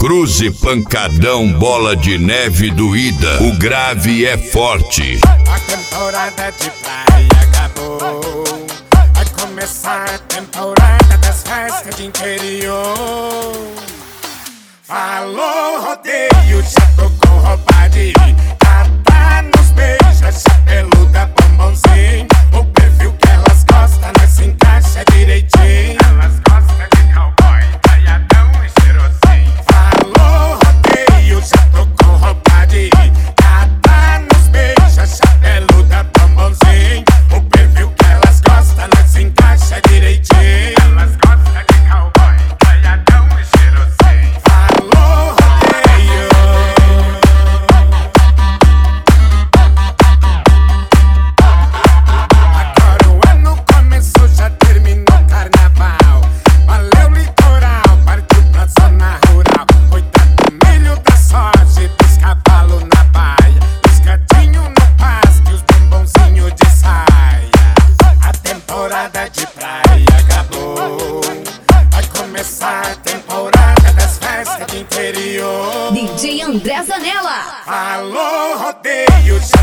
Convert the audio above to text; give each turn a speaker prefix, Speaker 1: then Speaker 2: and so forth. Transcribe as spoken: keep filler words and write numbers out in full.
Speaker 1: Cruze, pancadão, bola de neve doída. O grave é forte.
Speaker 2: A temporada de praia acabou. Vai começar a temporada das festas de interior. Falou rodeio, já tocou roubadinho. Cata nos beijos, chapeluda, bombonzinho. O perfil que elas gostam, nós se encaixa direitinho. Elas gostam de cowboy, caiadão e cheirosinho. Falou rodeio, já tocou roubadinho. Cata nos beijos, chapeluda, bombonzinho. O perfil que elas gostam, nós se encaixa direitinho. Elas gostam de cowboy, caiadão e cheirosinho. Falou rodeio. Agora o ano começou, já terminou o carnaval. Valeu litoral, partiu pra zona rural. Cuidado do milho, da soja e dos cavalos na baia. Os gatinhos no pasto e os bombonzinhos de saia. A temporada de praia acabou. Vai começar a temporada das festas de interior.
Speaker 3: D J André Zanella.
Speaker 2: Falou rodeio, já